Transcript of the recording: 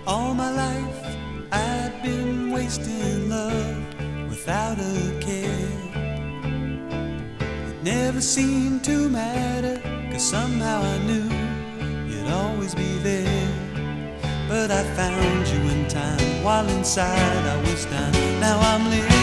All my life I'd been wasting love without a care. It never seemed to matter, 'cause somehow I knew you'd always be there. But I found you in time, while inside I was down. Now I'm living